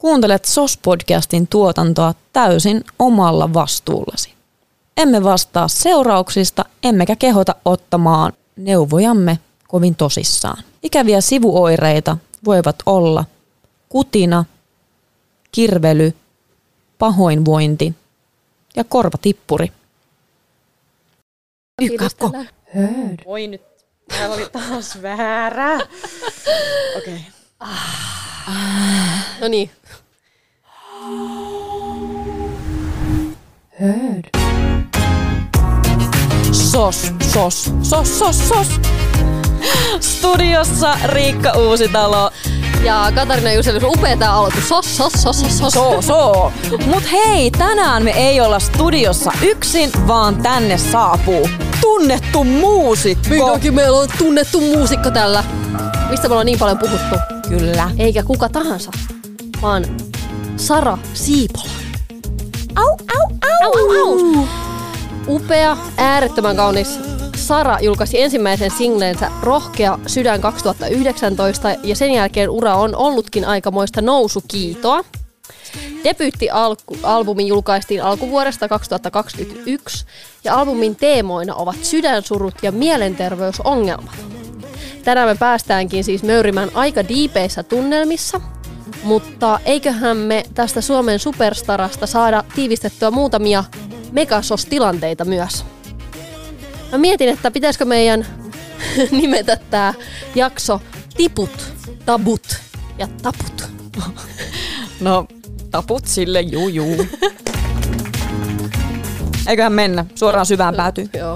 Kuuntelet SOS-podcastin tuotantoa täysin omalla vastuullasi. Emme vastaa seurauksista, emmekä kehota ottamaan neuvojamme kovin tosissaan. Ikäviä sivuoireita voivat olla kutina, kirvely, pahoinvointi ja korvatippuri. Ykkökko. Voi nyt, täällä oli taas väärä. Okei. No niin. Heard. SOS. Studiossa Riikka Uusitalo. Ja Katarina Juselius, upea tää aloitus. Sos. Mut hei, tänään me ei olla studiossa yksin, vaan tänne saapuu tunnettu muusikko. Vihdoinkin meillä on tunnettu muusikko tällä. Mistä me ollaan niin paljon puhuttu? Kyllä. Eikä kuka tahansa, vaan Sara Siipola. Au. Upea, äärettömän kaunis. Sara julkaisi ensimmäisen singlensä Rohkea sydän 2019 ja sen jälkeen ura on ollutkin aikamoista nousukiitoa. Debyyttialbumi julkaistiin alkuvuodesta 2021 ja albumin teemoina ovat sydänsurut ja mielenterveysongelmat. Tänään me päästäänkin siis möyrimään aika diipeissä tunnelmissa, mutta eiköhän me tästä Suomen superstarasta saada tiivistettyä muutamia megasos-tilanteita myös. Mä mietin, että pitäisikö meidän nimetä tää jakso Tiput, Tabut ja Taput. No, taput sille, juu. Eiköhän mennä suoraan syvään päätyyn. Joo.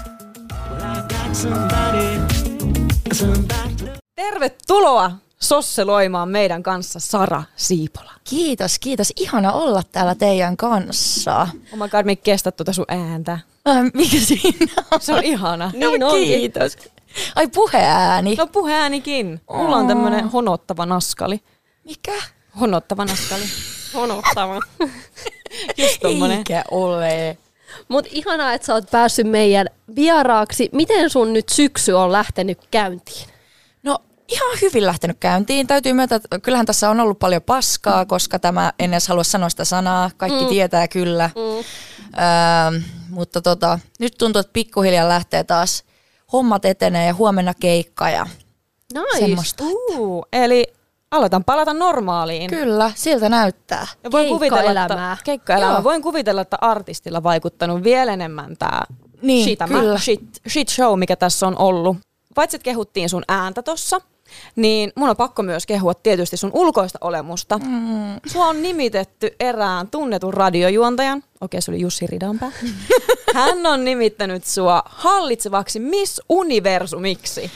Tervetuloa sosseloimaan meidän kanssa Sara Siipola. Kiitos. Ihana olla täällä teidän kanssa. Oh my god, me ei kestä tuota sun ääntä. Mikä siinä on? Se on ihana. Niin onkin. Kiitos. Ai puheääni. No puheäänikin. Mulla on tämmönen honottava naskali. Mikä? Honottava naskali. Honottava. Just tommonen. Eikä ole. Mut ihanaa, että sä oot päässyt meidän vieraaksi. Miten sun nyt syksy on lähtenyt käyntiin? No ihan hyvin lähtenyt käyntiin. Täytyy myöntää, että kyllähän tässä on ollut paljon paskaa, koska en edes halua sanoa sitä sanaa. Kaikki tietää kyllä. Mutta nyt tuntuu, että pikkuhiljaa lähtee taas hommat etenee ja huomenna keikka ja semmoista. Eli aloitan palata normaaliin. Kyllä, siltä näyttää. Ja voin Keikkaelämää. Keikkaelämää. Voin kuvitella, että artistilla vaikuttanut vielä enemmän tää Niin, kyllä. shit show, mikä tässä on ollut. Paitsi että kehuttiin sun ääntä tossa, niin mun on pakko myös kehua tietysti sun ulkoista olemusta. Sua on nimitetty erään tunnetun radiojuontajan, okei se oli Jussi Ridanpää. Hän on nimittänyt sua hallitsevaksi Miss Universumiksi.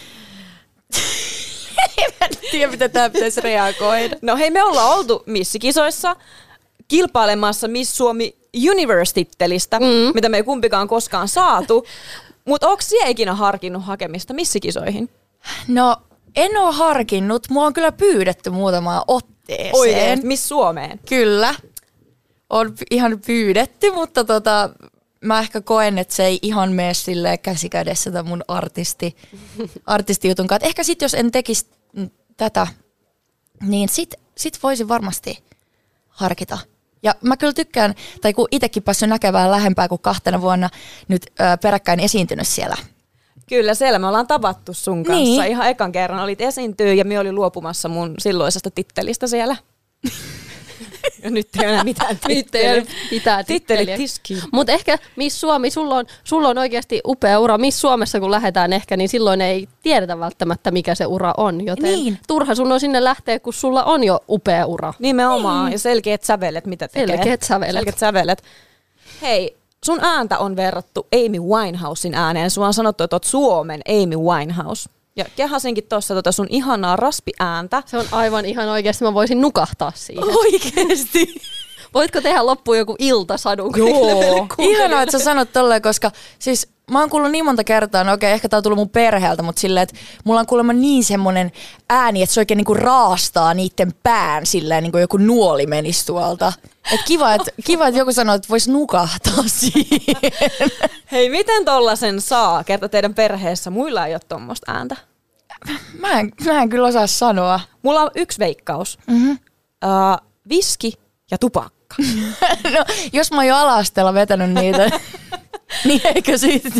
En tiedä, mitä tää pitäisi reagoida. No hei, me ollaan oltu missikisoissa kilpailemassa Miss Suomi Universe-tittelistä, mitä me ei kumpikaan koskaan saatu. Mutta onko sinä ikinä harkinnut hakemista missikisoihin? No, en ole harkinnut. Mua on kyllä pyydetty muutamaan otteeseen. Oikein, Miss Suomeen? Kyllä. On ihan pyydetty, mutta mä ehkä koen, että se ei ihan mene silleen käsikädessä tämän mun artistijutunkaan. Ehkä sit jos en tekisi tätä, niin sit voisin varmasti harkita. Ja mä kyllä tykkään, tai kun itsekin päässyt näkemään lähempää kuin 2 vuonna nyt peräkkäin esiintynyt siellä. Kyllä, siellä me ollaan tavattu sun kanssa. Niin. Ihan ekan kerran olit esiintyä ja minä olin luopumassa mun silloisesta tittelistä siellä. Ja nyt ei enää mitään titteliä. Mutta ehkä Miss Suomi, sulla on oikeasti upea ura. Miss Suomessa kun lähdetään ehkä, niin silloin ei tiedetä välttämättä mikä se ura on. Joten niin. Turha sun on sinne lähteä, kun sulla on jo upea ura. Nimenomaan. Niin. Ja selkeät sävelet, mitä tekee. Selkeät sävelet. Hei, sun ääntä on verrattu Amy Winehousein ääneen. Sua on sanottu, että oot Suomen Amy Winehouse. Ja kehasinkin tuossa sun ihanaa raspiääntä. Se on aivan ihan oikeasti, mä voisin nukahtaa siihen. Oikeesti. Voitko tehdä loppuun joku iltasadun? Joo. Ihanaa, että sä sanot tolleen, koska siis mä oon kuullut niin monta kertaa, no okei, ehkä tää on tullut mun perheeltä, mutta silleen, että mulla on kuulemma niin semmonen ääni, että se oikein niinku raastaa niitten pään silleen, niin kuin joku nuoli menisi tuolta. Et kiva, että joku sanoo, että vois nukahtaa siihen. Hei, miten tollasen saa? Kerta teidän perheessä muilla ei ole tommoista ääntä. Mä en kyllä osaa sanoa. Mulla on yksi veikkaus. viski ja tupakka. No, jos mä oon jo ala-asteella vetänyt niitä, niin eikö sitten?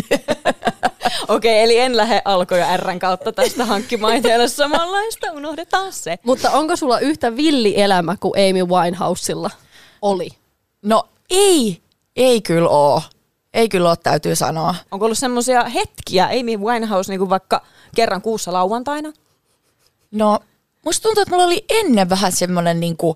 Okei, eli en lähde Alko ja R:n kautta tästä hankkimaan itselle samanlaista, unohdetaan se. Mutta onko sulla yhtä villi elämä kuin Amy Winehousella oli? No ei kyllä oo. Ei kyllä oo, täytyy sanoa. Onko ollut semmoisia hetkiä, Amy Winehouse, niin kuin vaikka kerran kuussa lauantaina? No, musta tuntuu, että mulla oli ennen vähän semmoinen niinku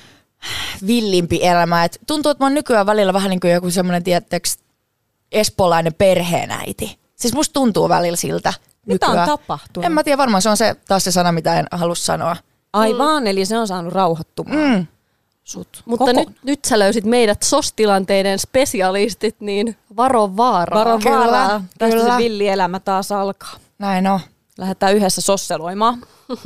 villimpi elämä. Et tuntuu, että mä oon nykyään välillä vähän niin kuin joku semmoinen, tiettäks, espoolainen perheenäiti. Siis musta tuntuu välillä siltä Mitä nykyään. on tapahtunut? En mä tiedä, varmaan se on taas se sana, mitä en halua sanoa. Aivan, eli se on saanut rauhoittumaan. Sut. Mutta nyt sä löysit meidät SOS-tilanteiden spesialistit, niin varo vaaraa. Varo Kyllä, vaaraa. Tästä kyllä. se villielämä taas alkaa. Näin on. Lähdetään yhdessä sosseloimaan.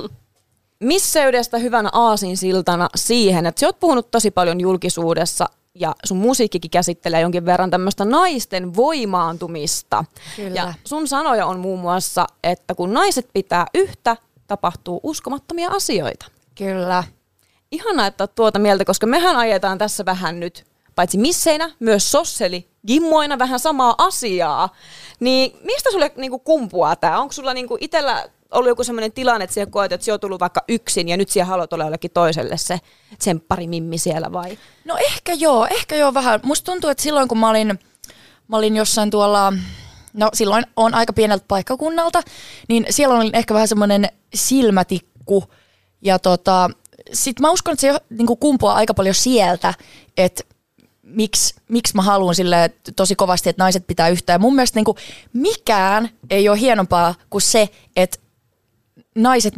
Misseydestä hyvänä aasinsiltana siihen, että sä oot puhunut tosi paljon julkisuudessa ja sun musiikkikin käsittelee jonkin verran tämmöistä naisten voimaantumista. Kyllä. Ja sun sanoja on muun muassa, että kun naiset pitää yhtä, tapahtuu uskomattomia asioita. Kyllä. Ihanaa, että oot tuota mieltä, koska mehän ajetaan tässä vähän nyt, paitsi misseinä, myös sosseli gimmoina vähän samaa asiaa. Niin mistä sulle niinku kumpuaa tää? Onko sulla niinku itsellä ollut joku sellainen tilanne, että siellä koet, että sä oot tullut vaikka yksin ja nyt siellä haluat olla jollekin toiselle se tsempparimimmi siellä vai? No ehkä joo vähän. Musta tuntuu, että silloin kun mä olin jossain tuolla, no silloin on aika pieneltä paikkakunnalta, niin siellä oli ehkä vähän semmoinen silmätikku ja sit mä uskon, että se niinku kumpuaa aika paljon sieltä, että miksi mä haluan silleen tosi kovasti, että naiset pitää yhtään. Ja mun mielestä niinku mikään ei ole hienompaa kuin se, että naiset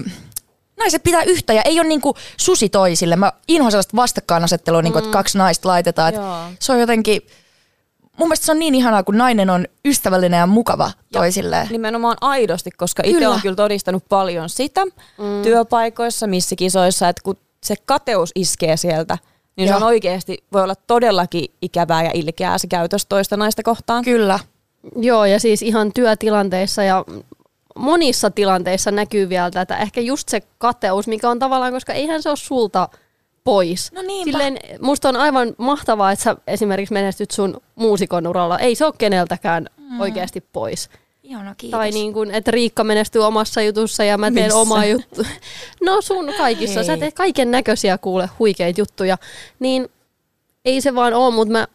pitää yhtä ja ei ole niinku susi toisille. Mä inhoan sellaista vastakkainasettelua, niinku, että kaksi naista laitetaan. Se on jotenkin, mun mielestä se on niin ihanaa, kun nainen on ystävällinen ja mukava toisilleen. Nimenomaan aidosti, koska itse on kyllä todistanut paljon sitä työpaikoissa, missikisoissa, että kun se kateus iskee sieltä, niin se on oikeasti, voi olla todellakin ikävää ja ilkeää se käytös toista naista kohtaan. Kyllä. Joo, ja siis ihan työtilanteissa ja monissa tilanteissa näkyy vielä tätä. Ehkä just se kateus, mikä on tavallaan, koska eihän se ole sulta pois. No niinpä. Silleen, musta on aivan mahtavaa, että sä esimerkiksi menestyt sun muusikon uralla. Ei se ole keneltäkään oikeasti pois. Ihana, kiitos. Tai niin kuin, että Riikka menestyy omassa jutussa ja mä teen omaa juttu. No sun kaikissa. Hei. Sä teet kaiken näköisiä kuule huikeita juttuja. Niin ei se vaan ole, mutta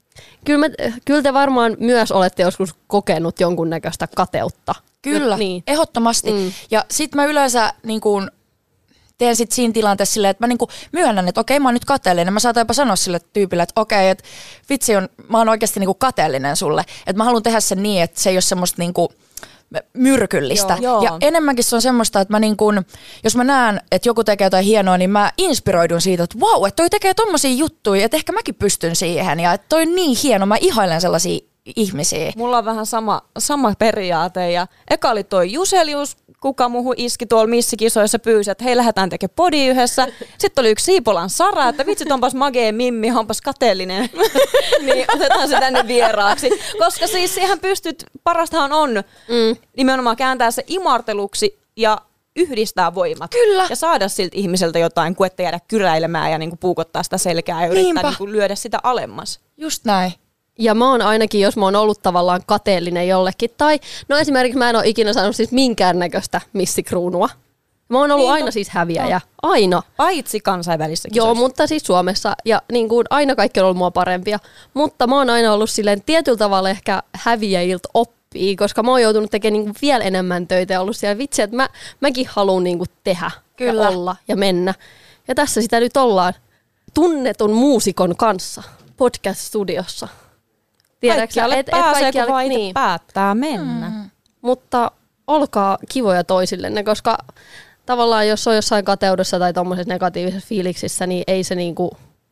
kyllä te varmaan myös olette joskus kokenut jonkunnäköistä kateutta. Kyllä, niin. Ehdottomasti. Ja sit mä yleensä niin kun teen sit siinä tilanteessa silleen, että mä niinku myönnän, että okei, mä oon nyt kateellinen. Mä saatan jopa sanoa sille tyypille, että okei, että vitsi, mä oon oikeasti niinku kateellinen sulle. Että mä haluan tehdä sen niin, että se ei ole semmoista niinku myrkyllistä. Joo. Ja enemmänkin se on semmoista, että mä niinku, jos mä näen, että joku tekee jotain hienoa, niin mä inspiroidun siitä, että vau, että toi tekee tommosia juttuja, että ehkä mäkin pystyn siihen. Ja että toi on niin hieno, mä ihailen sellaisia ihmisiä. Mulla on vähän sama periaate ja eka oli toi Juselius, kuka muuhun iski tuolla missikisoissa pyysi, että hei, lähdetään tekemään podi yhdessä. Sitten oli yksi Siipolan Sara, että vitsit, onpas magee mimmi, onpas kateellinen. Niin otetaan se tänne vieraaksi. Koska siis siihen pystyt, parastahan on nimenomaan kääntää se imarteluksi ja yhdistää voimat. Kyllä. Ja saada siltä ihmiseltä jotain, kuin että jäädä kyräilemään ja niinku puukottaa sitä selkää ja yrittää niinku lyödä sitä alemmas. Just näin. Ja mä oon ainakin, jos mä oon ollut tavallaan kateellinen jollekin, tai no esimerkiksi mä en ole ikinä saanut siis minkäännäköistä missikruunua. Mä oon ollut aina siis häviäjä. Aina. Paitsi kansainvälissä kisoissa. Joo, mutta siis Suomessa. Ja niin kuin aina kaikki on ollut mua parempia. Mutta mä oon aina ollut silleen tietyllä tavalla ehkä häviäjiltä oppii, koska mä oon joutunut tekemään niin kuin vielä enemmän töitä ja ollut siellä vitsi, että mäkin haluan niin kuin tehdä Kyllä. ja olla ja mennä. Ja tässä sitä nyt ollaan tunnetun muusikon kanssa podcast-studiossa. Kaikkialle pääsee, kun vaan itse päättää mennä. Mutta olkaa kivoja toisillenne, koska tavallaan jos on jossain kateudessa tai tommosessa negatiivisessa fiiliksissä, niin ei se niinku...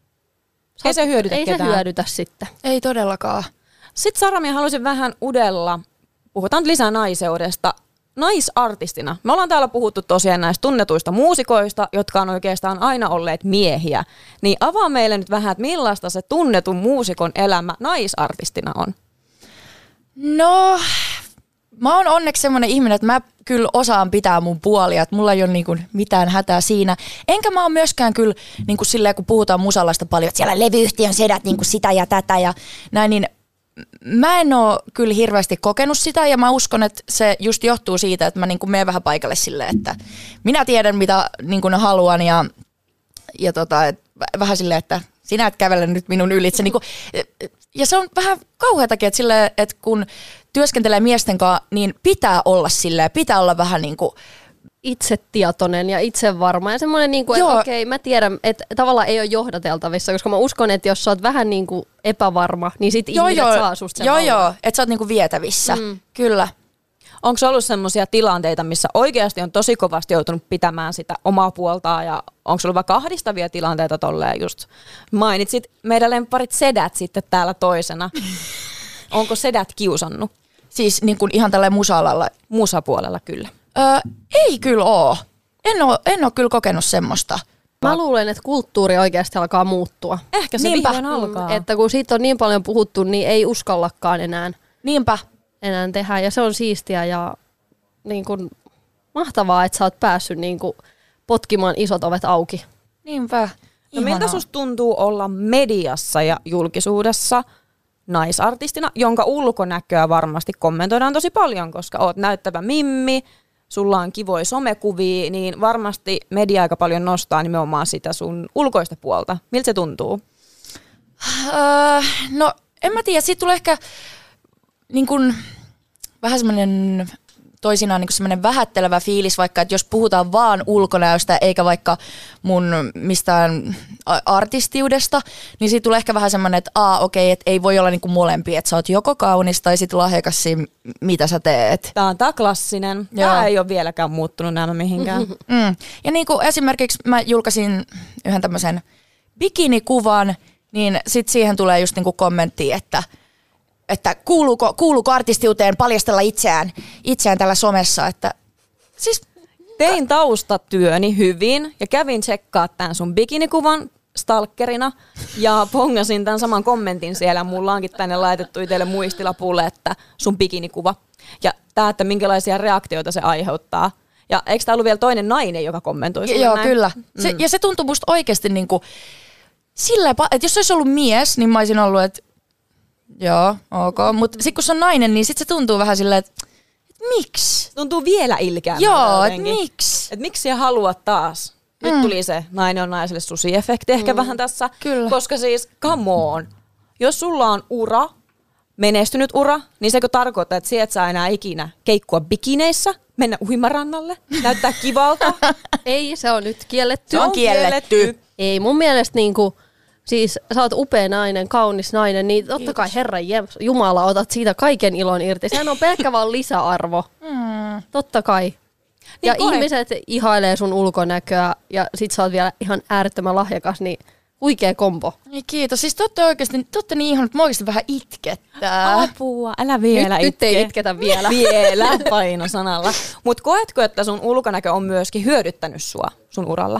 Ei se hyödytä ei ketään. se hyödytä sitten. Ei todellakaan. Sitten Sara, minä haluaisin vähän udella, puhutaan lisää naiseudesta, naisartistina. Me ollaan täällä puhuttu tosiaan näistä tunnetuista muusikoista, jotka on oikeastaan aina olleet miehiä. Niin avaa meille nyt vähän, että millaista se tunnetun muusikon elämä naisartistina on. No, Mä oon onneksi semmoinen ihminen, että mä kyllä osaan pitää mun puolia, että mulla ei ole niinku mitään hätää siinä. Enkä mä oon myöskään kyllä niinku silleen, kun puhutaan musallasta paljon, että siellä levyyhtiön sedät niinku sitä ja tätä ja näin, niin mä en oo kyllä hirveästi kokenut sitä ja mä uskon, että se just johtuu siitä, että mä niinku menen vähän paikalle silleen, että minä tiedän mitä niinku haluan ja vähän silleen, että sinä et kävele nyt minun ylitse. Niinku, ja se on vähän kauheatakin, että, silleen, että kun työskentelee miesten kanssa, niin pitää olla silleen, pitää olla vähän niin kuin itsetietoinen ja itsevarma ja semmoinen, niin kuin, että okei, mä tiedän, että tavallaan ei ole johdateltavissa, koska mä uskon, että jos sä oot vähän niin kuin epävarma, niin sit ihmiset saa susta sen vallan. Joo, että sä oot niin kuin vietävissä, kyllä. Onko ollut semmoisia tilanteita, missä oikeasti on tosi kovasti joutunut pitämään sitä omaa puoltaan ja onko ollut vaikka ahdistavia tilanteita tolleen just? Mainitsit meidän lempparit sedät sitten täällä toisena. Onko sedät kiusannut? Siis niin kuin ihan tällä musa-alalla? Musapuolella kyllä. Ei kyllä oo. En oo kyllä kokenut semmoista. Mä luulen, että kulttuuri oikeasti alkaa muuttua. Ehkä se vihdoin alkaa. Että kun siitä on niin paljon puhuttu, niin ei uskallakaan enää tehdä. Ja se on siistiä ja niin kuin mahtavaa, että sä oot päässyt niin kuin potkimaan isot ovet auki. Niinpä. No miltä susta tuntuu olla mediassa ja julkisuudessa naisartistina, jonka ulkonäköä varmasti kommentoidaan tosi paljon, koska oot näyttävä mimmi, sulla on kivoja somekuvia, niin varmasti media aika paljon nostaa nimenomaan sitä sun ulkoista puolta. Miltä se tuntuu? No en mä tiedä, siitä tulee ehkä niin kun, vähän semmoinen toisinaan niin semmoinen vähättelevä fiilis, vaikka että jos puhutaan vaan ulkonäöstä eikä vaikka mun mistään artistiudesta, niin siitä tulee ehkä vähän semmoinen, että okei, että ei voi olla niin kuin molempia, että sä oot joko kaunis tai sit lahjakas siinä, mitä sä teet. Tää on tää klassinen. Tää ei ole vieläkään muuttunut nämä mihinkään. Ja niin kuin esimerkiksi mä julkaisin yhden tämmöisen bikinikuvan, niin sit siihen tulee just niin kuin kommentti, että kuuluuko artistiuteen paljastella itseään tällä somessa, että siis tein taustatyöni hyvin ja kävin tsekkaa tämän sun bikinikuvan stalkerina ja pongasin tämän saman kommentin siellä. Mulla onkin tänne laitettu itselle muistilapulle, että sun bikinikuva ja tää, että minkälaisia reaktioita se aiheuttaa. Ja eikö tää ollut vielä toinen nainen, joka kommentoi sulle Joo, näin? kyllä. Ja se tuntui musta oikeasti niinku silleen, että jos se olisi ollut mies, niin mä olisin ollut, että joo, ok. Mutta sitten kun se on nainen, niin sit se tuntuu vähän silleen, että miksi? Tuntuu vielä ilkeämmältä. Joo, että miksi? Että miksi sä haluat taas? Nyt tuli se nainen on naiselle susi-efekti ehkä vähän tässä. Kyllä. Koska siis, come on. Jos sulla on ura, menestynyt ura, niin sekö tarkoittaa, että sä et saa enää ikinä keikkua bikineissä, mennä uimarannalle, näyttää kivalta? Ei, se on nyt kielletty. Se on kielletty. Ei, mun mielestä niinku, siis sä oot upea nainen, kaunis nainen, niin totta kai Herran Jumala otat siitä kaiken ilon irti. Sehän on pelkkä vaan lisäarvo. Totta kai. Niin ja ihmiset ihailee sun ulkonäköä ja sit sä oot vielä ihan äärettömän lahjakas, niin huikea kombo. Kiitos. Siis te ootte niin ihan, että mä oikeasti vähän itkettää. Apua, älä vielä Nyt ei itketä vielä. Vielä painosanalla. Mut koetko, että sun ulkonäkö on myöskin hyödyttänyt sua sun uralla?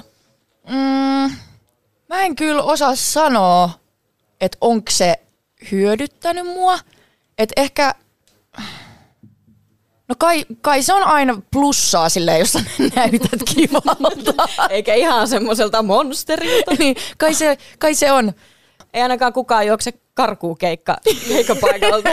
Mä en kyllä osaa sanoa, että onko se hyödyttänyt mua. Että ehkä, no kai se on aina plussaa silleen, jos sä näytät kivalta. Eikä ihan semmoiselta monsterilta. Niin, kai se on. Ei ainakaan kukaan juokse karkuun keikkapaikalta.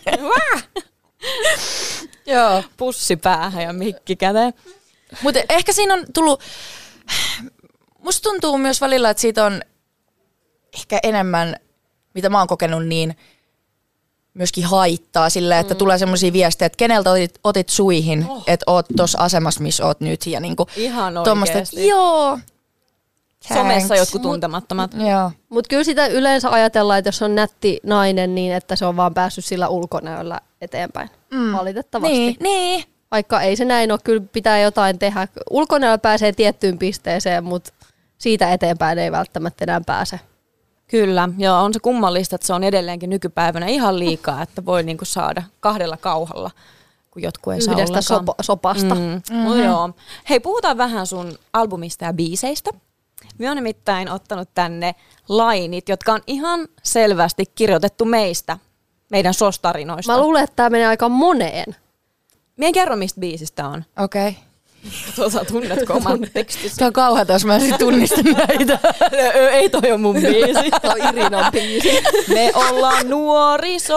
Joo. Pussi päähän ja mikki käteen. Mutta ehkä siinä on tullut, musta tuntuu myös välillä, että siitä on ehkä enemmän, mitä mä oon kokenut, niin myöskin haittaa silleen, että tulee semmoisia viestejä, että keneltä otit suihin, että oot tossa asemassa, missä oot nyt. Ja niinku, ihan oikeesti. Joo. Somessa jotkut tuntemattomat. Joo. Mutta kyllä sitä yleensä ajatellaan, että jos on nätti nainen, niin että se on vaan päässyt sillä ulkonäöllä eteenpäin. Valitettavasti. Niin. Vaikka ei se näin ole, kyllä pitää jotain tehdä. Ulkonäöllä pääsee tiettyyn pisteeseen, mutta siitä eteenpäin ei välttämättä enää pääse. Kyllä, ja on se kummallista, että se on edelleenkin nykypäivänä ihan liikaa, että voi niinku saada 2 kauhalla, kun jotkut ei saa yhdestä sopasta. Joo. Hei, puhutaan vähän sun albumista ja biiseistä. Mä oon nimittäin ottanut tänne lainit, jotka on ihan selvästi kirjoitettu meidän SOS-tarinoista. Mä luulen, että tää menee aika moneen. Mie en kerro, mistä biisistä on. Okei. Okay. Tunnetko oman tekstisi? Se on kauheata, jos mä en sit tunnista näitä. Ei toi on mun biisi. Tuo on Irinan biisi. Me ollaan nuoriso.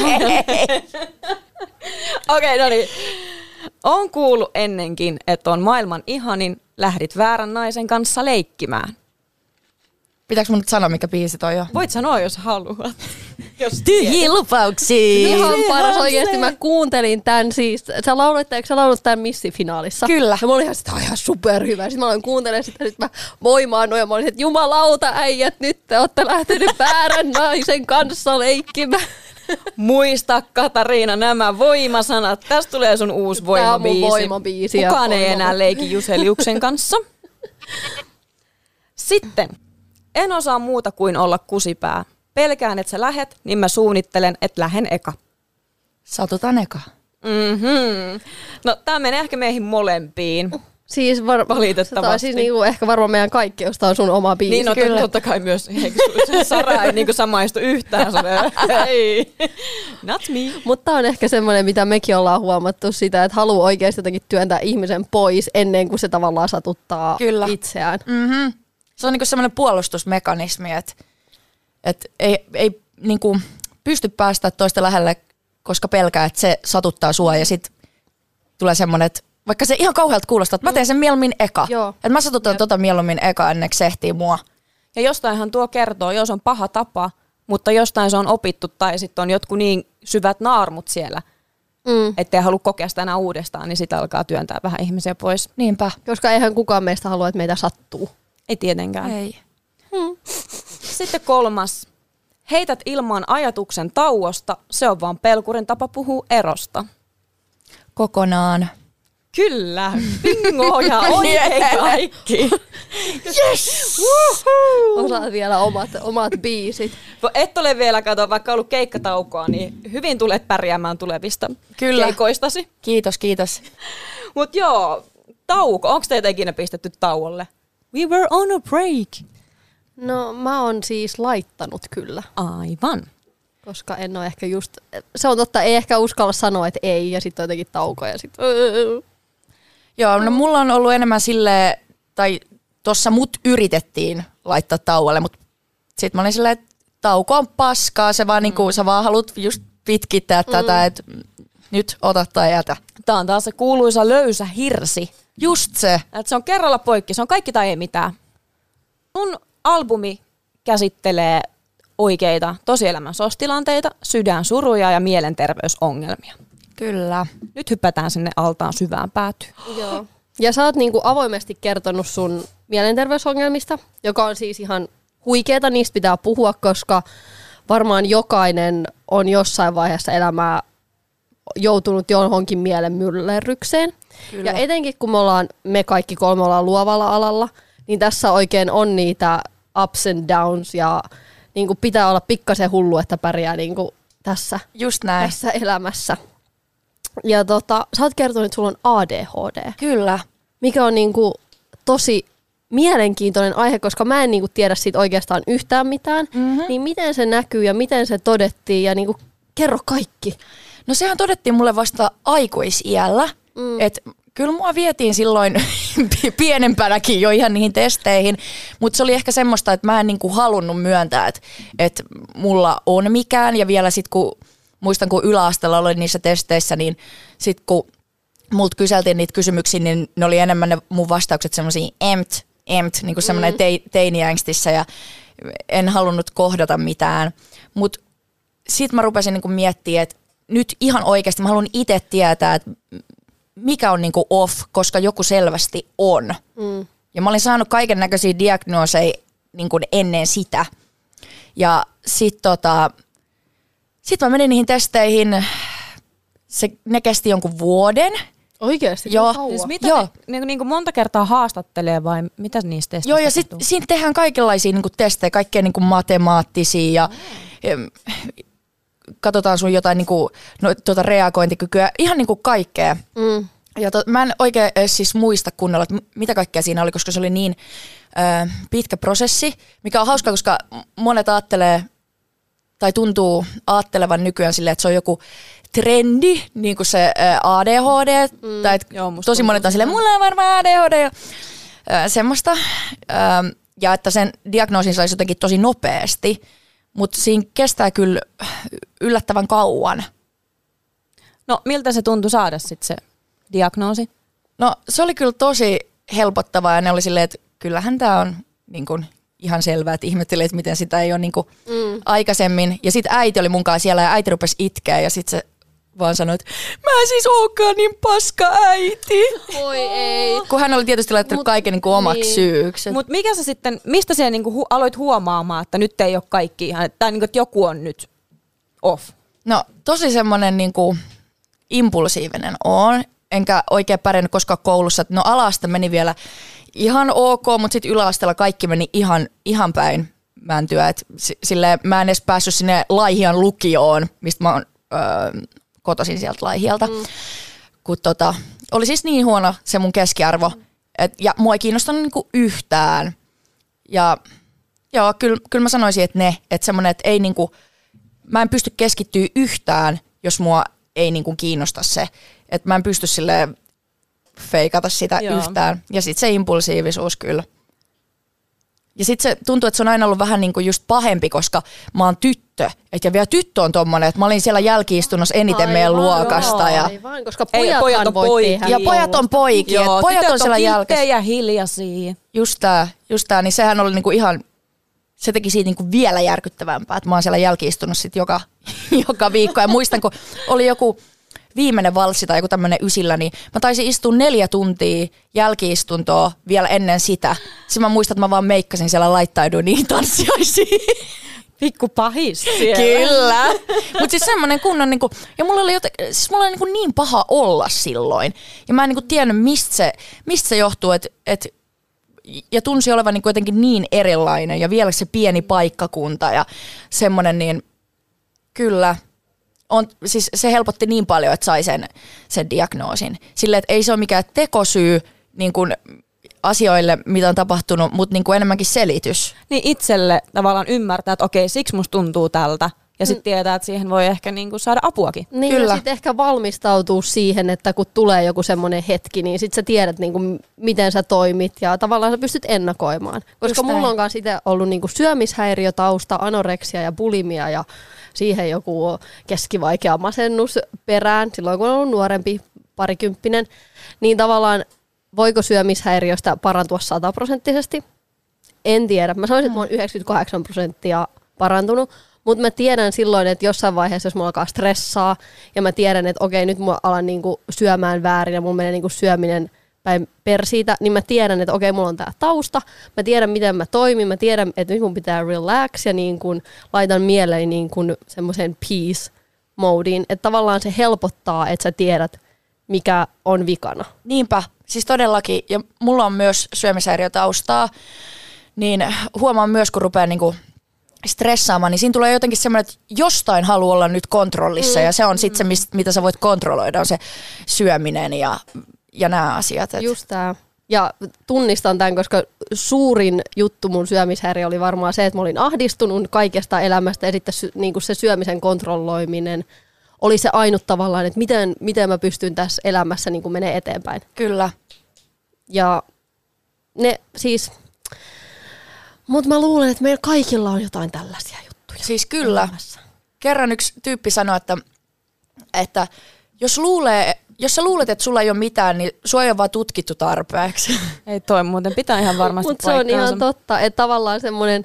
Okei, no niin. On kuullut ennenkin, että on maailman ihanin, lähdit väärän naisen kanssa leikkimään. Pitääkö mun nyt sanoa, mikä biisi toi on? Voit sanoa, jos haluat. Tyhjiä lupauksia. Ihan paras oikeesti. Mä kuuntelin tän siis. Eikö sä laulut tän missifinaalissa? Kyllä. Ja mä olin ihan, että ihan superhyvä. Sitten mä aloin kuuntelemaan sitä, sit mä voimaannuin ja mä olin, että jumalauta äijät, nyt te ootte lähtenyt väärän naisen kanssa leikkimään. Muista, Katariina, nämä voimasanat. Tästä tulee sun uusi voimabiisi. Tää on mun voimabiisi. Kukaan ei enää leiki Juseliuksen kanssa. Sitten. En osaa muuta kuin olla kusipää. Pelkään, että sä lähet, niin mä suunnittelen, että lähen eka. Satutan eka. No, tää menee ehkä meihin molempiin. Siis valitettavasti. Tämä siis niinku ehkä varmaan meidän kaikki, josta on sun oma biisi. Niin, no kyllä. Totta kai myös. Sara ei niinku samaistu yhtään. Ei, not me. Mutta on ehkä semmoinen, mitä mekin ollaan huomattu sitä, että haluaa oikeasti jotenkin työntää ihmisen pois ennen kuin se tavallaan satuttaa kyllä. itseään. Mm-hmm. Se on niinku semmoinen puolustusmekanismi, että ei niinku pysty päästä toista lähelle, koska pelkää, että se satuttaa sua ja sit tulee semmoinen, että vaikka se ihan kauhealta kuulostaa, että mä teen sen mieluummin eka. Että mä satutan mieluummin eka ennen kuin se ehtii mua. Ja jostainhan tuo kertoo, jos on paha tapa, mutta jostain se on opittu tai sitten on jotkut niin syvät naarmut siellä, ettei halua kokea sitä enää uudestaan, niin sitä alkaa työntää vähän ihmisiä pois. Niinpä. Koska eihän kukaan meistä halua, että meitä sattuu. Ei tietenkään. Ei. Sitten 3. Heität ilmaan ajatuksen tauosta, se on vaan pelkurin tapa puhua erosta. Kokonaan. Kyllä, bingo ja oikein kaikki. Yes! Osaat vielä omat biisit. Et ole vielä, vaikka ollut keikkataukoa, niin hyvin tulet pärjäämään tulevista keikoistasi. Kiitos. Mut joo, tauko, onko teitä ikinä pistetty tauolle? We were on a break. No mä oon siis laittanut kyllä. Aivan. Koska en ole ehkä just, se on totta, ei ehkä uskalla sanoa, että ei, ja sitten on jotenkin tauko, ja sitten Joo, no mulla on ollut enemmän silleen, tai tossa mut yritettiin laittaa tauolle, mutta sit mä olin silleen, että tauko on paskaa, se vaan niinku, sä vaan haluat just pitkittää tätä, että nyt ota tai jätä. Tää on taas se kuuluisa löysä hirsi. Just se. Että se on kerralla poikki, se on kaikki tai ei mitään. Sun albumi käsittelee oikeita tosielämän sostilanteita, sydänsuruja ja mielenterveysongelmia. Kyllä. Nyt hypätään sinne altaan syvään päätyyn. Joo. Ja sä oot niinku avoimesti kertonut sun mielenterveysongelmista, joka on siis ihan huikeeta, niistä pitää puhua, koska varmaan jokainen on jossain vaiheessa elämää joutunut johonkin mielen myllerrykseen. Kyllä. Ja etenkin kun me kaikki 3 ollaan luovalla alalla, niin tässä oikein on niitä ups and downs ja niinku pitää olla pikkasen hullu, että pärjää niinku tässä elämässä. Ja sä oot kertonut, että sulla on ADHD. Kyllä. Mikä on niinku tosi mielenkiintoinen aihe, koska mä en niinku tiedä siitä oikeastaan yhtään mitään. Niin miten se näkyy ja miten se todettiin ja niinku kerro kaikki. No sehän todettiin mulle vasta aikuisiällä. Että kyllä mua vietiin silloin pienempänäkin jo ihan niihin testeihin, mutta se oli ehkä semmoista, että mä en niinku halunnut myöntää, että mulla on mikään. Ja vielä sitten muistan, kun yläasteella olin niissä testeissä, niin sitten kun multa kyseltiin niitä kysymyksiä, niin ne oli enemmän ne mun vastaukset semmoisia empt, niin kuin semmoinen teiniängstissä ja en halunnut kohdata mitään. Mutta sitten mä rupesin niinku miettimään, että nyt ihan oikeasti mä haluan itse tietää, että mikä on niinku off, koska joku selvästi on. Ja mä olin saanut kaiken näköisiä diagnooseja niinku ennen sitä. Ja sitten mä menin niihin testeihin, ne kesti jonkun vuoden. Oikeasti? Joo. Siis mitä niin monta kertaa haastattelee vai mitä niistä testeistä? Joo, ja sitten siinä tehdään kaikenlaisia niinku testejä, kaikkea niinku matemaattisia ja katsotaan sun jotain niinku, reagointikykyä, ihan niinku kaikkea. Ja mä en oikein siis muista kunnolla, että mitä kaikkea siinä oli, koska se oli niin pitkä prosessi, mikä on hauskaa, koska monet ajattelee, tai tuntuu ajattelevan nykyään silleen, että se on joku trendi, niin kuin se ADHD, tai tosi monet on silleen, mulla on varmaan ADHD ja semmoista, ja että sen diagnoosin saisi jotenkin tosi nopeasti, mutta siinä kestää kyllä yllättävän kauan. No miltä se tuntui saada sitten se diagnoosi? No se oli kyllä tosi helpottavaa ja ne oli silleen, että kyllähän tämä on niin kuin ihan selvää, että ihmettelee, että miten sitä ei ole niin kuin aikaisemmin. Ja sitten äiti oli munkaan siellä ja äiti rupesi itkeä ja sitten se vaan sanoi, että mä en siis olekaan niin paska äiti. Voi ei. Kun hän oli tietysti laittanut kaiken niin kuin omaksi syyksi. Mutta mikä sä sitten, mistä sä niinku aloit huomaamaan, että nyt ei ole kaikki ihan, tai niinku, että joku on nyt off? No tosi semmoinen niin kuin impulsiivinen on, enkä oikein pärjännyt koskaan koulussa. No ala-aste meni vielä ihan ok, mutta sitten yläasteella kaikki meni ihan päin mäntyä. Et silleen mä en edes päässyt sinne Laihian lukioon, mistä mä oon kotoisin sieltä Laihialta. Kun oli siis niin huono se mun keskiarvo, ja mua ei kiinnostanut niinku yhtään. Ja joo, kyllä mä sanoisin, että semmoinen, että ei niinku, mä en pysty keskittyä yhtään, jos mua ei niinku kiinnosta se. Että mä en pysty silleen feikata sitä yhtään. Ja sitten se impulsiivisuus kyllä. Ja sitten se tuntuu, että se on aina ollut vähän niin kuin just pahempi, koska mä oon tyttö. Ja vielä tyttö on tommonen, että mä olin siellä jälki-istunnossa eniten meidän luokasta. Aivan, koska pojat on poikia. Ja pojat on poikia. Joo, pojat on siellä jälkeen. Ja hiljaisia. Just tää, niin sehän oli niinku ihan, se teki siitä niinku vielä järkyttävämpää, että mä oon siellä jälki-istunnossa sit joka viikko. Ja muistan, kun oli joku viimeinen valssi tai joku tämmönen ysillä, niin mä taisin istua 4 tuntia jälki-istuntoa vielä ennen sitä. Sitten mä muistan, että mä vaan meikkasin siellä, laittauduin niihin tanssiaisiin. Pikku pahis siellä. Kyllä. Mutta siis semmoinen kunnon, niinku, ja mulla oli mulla oli niin paha olla silloin. Ja mä en niinku tiennyt, mistä se johtuu, ja tunsi olevan niinku jotenkin niin erilainen. Ja vielä se pieni paikkakunta ja semmoinen, niin kyllä. Siis se helpotti niin paljon, että sai sen diagnoosin. Silleen, että ei se ole mikään tekosyy niin kuin asioille, mitä on tapahtunut, mutta niin kuin enemmänkin selitys. Niin itselle tavallaan ymmärtää, että okei, siksi musta tuntuu tältä. Ja sitten tietää, että siihen voi ehkä niinku saada apuakin. Niin, kyllä. Ja sitten ehkä valmistautuu siihen, että kun tulee joku semmoinen hetki, niin sitten sä tiedät, niinku, miten sä toimit ja tavallaan sä pystyt ennakoimaan. Koska mulla on kanssa itse ollut niinku syömishäiriötausta, anoreksia ja bulimia ja siihen joku keskivaikea masennus perään, silloin kun on ollut nuorempi, parikymppinen, niin tavallaan voiko syömishäiriöstä parantua 100%? En tiedä. Mä sanoisin, että mä oon 98% parantunut, mutta mä tiedän silloin, että jossain vaiheessa, jos mulla alkaa stressaa, ja mä tiedän, että okei, nyt mä alan niinku syömään väärin, ja mulla menee niinku syöminen päin persiitä, niin mä tiedän, että okei, mulla on tää tausta, mä tiedän, miten mä toimin, mä tiedän, että nyt mun pitää relax, ja niin kun laitan mieleeni niin kun semmoiseen peace-moodiin, että tavallaan se helpottaa, että sä tiedät, mikä on vikana. Niinpä, siis todellakin, ja mulla on myös syömishäiriötaustaa, niin huomaan myös, kun rupeaa niinku stressaamaan, niin siinä tulee jotenkin semmoinen, että jostain haluaa olla nyt kontrollissa, ja se on sitten se, mitä sä voit kontrolloida, on se syöminen ja nämä asiat. Just tää. Ja tunnistan tämän, koska suurin juttu mun syömishäiriö oli varmaan se, että mä olin ahdistunut kaikesta elämästä, ja sitten niinku se syömisen kontrolloiminen oli se ainut tavallaan, että miten mä pystyn tässä elämässä niin kuin menee eteenpäin. Kyllä. Ja ne siis, mutta mä luulen, että meillä kaikilla on jotain tällaisia juttuja. Siis kyllä. Elämässä. Kerran yksi tyyppi sanoi, että jos sä luulet, että sulla ei ole mitään, niin sua ei ole vaan tutkittu tarpeeksi. Ei toi muuten pitää ihan varmasti Mutta se on ihan totta, että tavallaan semmoinen